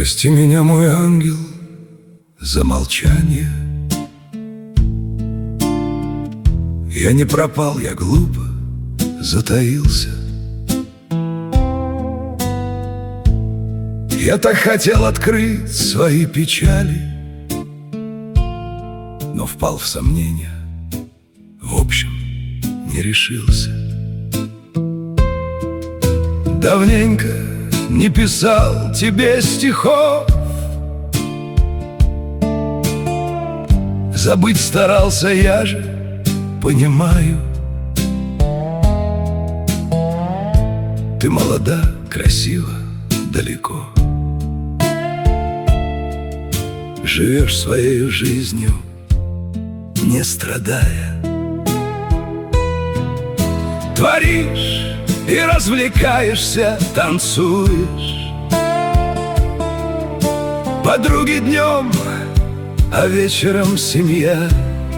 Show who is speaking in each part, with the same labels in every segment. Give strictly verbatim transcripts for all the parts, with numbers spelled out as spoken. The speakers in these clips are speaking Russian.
Speaker 1: Прости меня, мой ангел, за молчание. Я не пропал, я глупо затаился. Я так хотел открыть свои печали, но впал в сомнения, в общем, не решился. Давненько не писал тебе стихов, забыть старался, я же понимаю. Ты молода, красива, далеко, живешь своей жизнью, не страдая. Творишь и развлекаешься, танцуешь. Подруги днем, а вечером семья.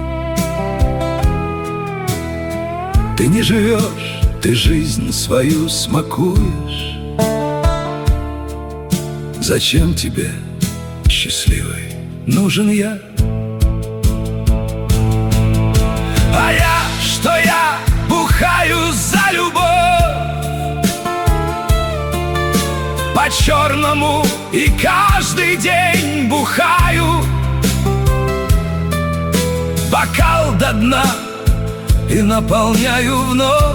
Speaker 1: Ты не живешь, ты жизнь свою смакуешь. Зачем тебе, счастливый, нужен я? А я, что я бухаю за любовь, по-черному и каждый день бухаю. Бокал до дна и наполняю вновь.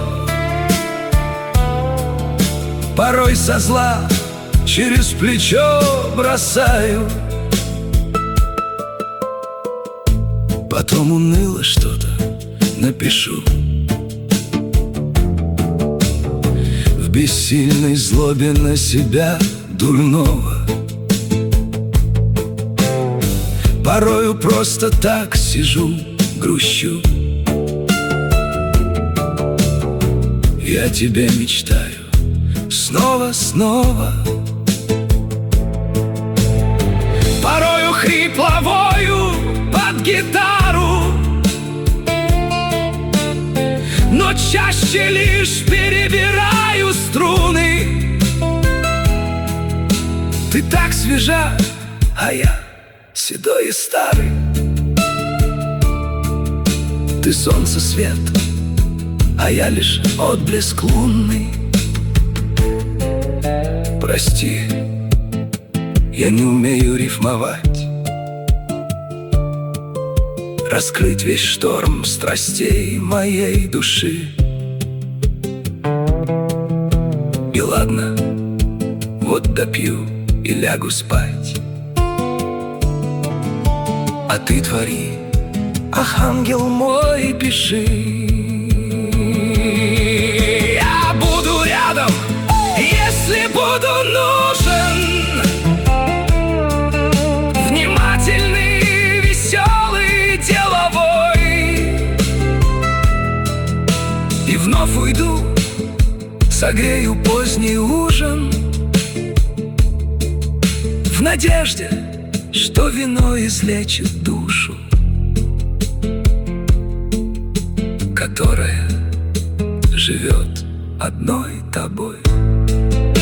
Speaker 1: Порой со зла через плечо бросаю. Потом уныло что-то напишу. В бессильной злобе на себя дурного. Порою просто так сижу, грущу. Я тебе мечтаю снова, снова. Порою хрипло вою под гитару, но чаще лишь перебираю струны. Ты так свежа, а я седой и старый. Ты солнце свет, а я лишь отблеск лунный. Прости, я не умею рифмовать, раскрыть весь шторм страстей моей души. И ладно, вот допью и лягу спать. А ты твори, ах, ангел мой, пиши. Я буду рядом, если буду нужен. Внимательный, веселый, деловой. И вновь уйду, согрею поздний ужин, в надежде, что вино излечит душу, которая живет одной тобой.